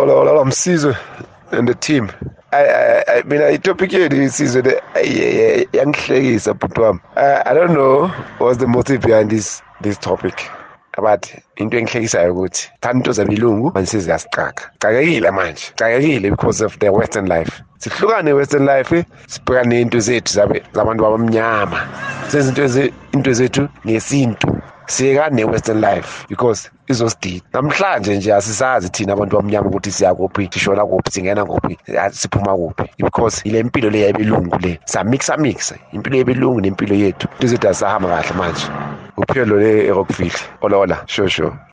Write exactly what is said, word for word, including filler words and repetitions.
Ola ola ola Msizwe and the team. I I I mean I topic here isizwe le yangihlekisa bhuti wami. I don't know what's the motive behind this this topic. But into engihlekisayo ukuthi thanda into zabilungu manje seziyasiqaka. Cakekile manje. Cakekile because of the western life. Sihlukane western life sibhekane into zethu zabe zabantu abamnyama. Sezinto into zethu ngesintu. Siyekane western life because izosidida. Namhlanje nje asisazi thina abantu abamnyama ukuthi siya kuphi, sishona kuphi, singena kuphi, siphuma kuphi. Because ile impilo le yabilungu le. Sa mixa mixa. Impilo yabilungu nempilo yethu. Into zethu asahamba kahle manje. Uphelo le eRockville. Ola ola, sure sure.